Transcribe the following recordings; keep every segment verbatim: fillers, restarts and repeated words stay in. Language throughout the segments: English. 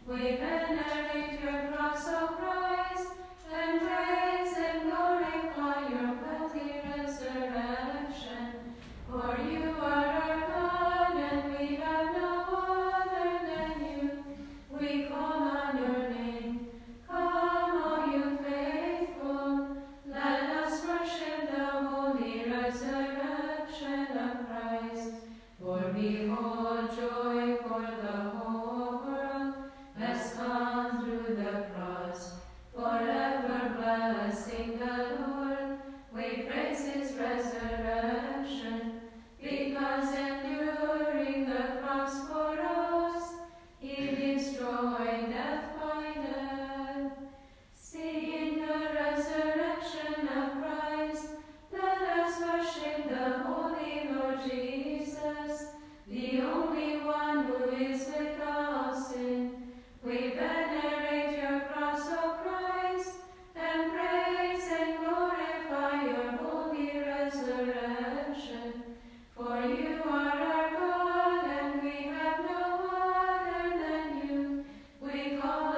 We venerate your cross, O Christ, and praise and glorify your bloody resurrection. For you are our God, and we have no other than you. We call on your name. Come, all you faithful, let us worship the holy resurrection of Christ. For behold, joy for the whole world has come through the cross. Forever blessing the Lord, we praise his resurrection, because enduring the cross for us, he destroyed death by death. Seeing the resurrection of Christ, let us worship the Holy Lord Jesus, the only one who is without sin. We venerate your cross, O Christ, and praise and glorify your holy resurrection. For you are our God, and we have no other than you. We call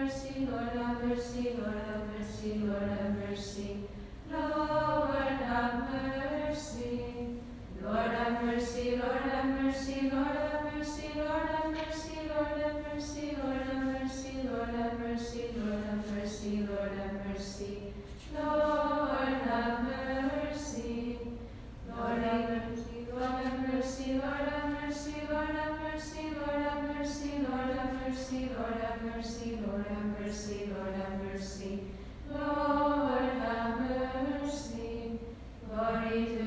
mercy, Lord have mercy, Lord have mercy, Lord have mercy. Lord have mercy. Lord have mercy, Lord have mercy, Lord have mercy, Lord have mercy, Lord have mercy, Lord have mercy, Lord have mercy, Lord have mercy, Lord have mercy. Lord have mercy. Lord have mercy, Lord have mercy, Lord have mercy, Lord have mercy, Lord have mercy, Lord have mercy, Lord have mercy, Lord have mercy, Lord have mercy. Lord have mercy. Glory to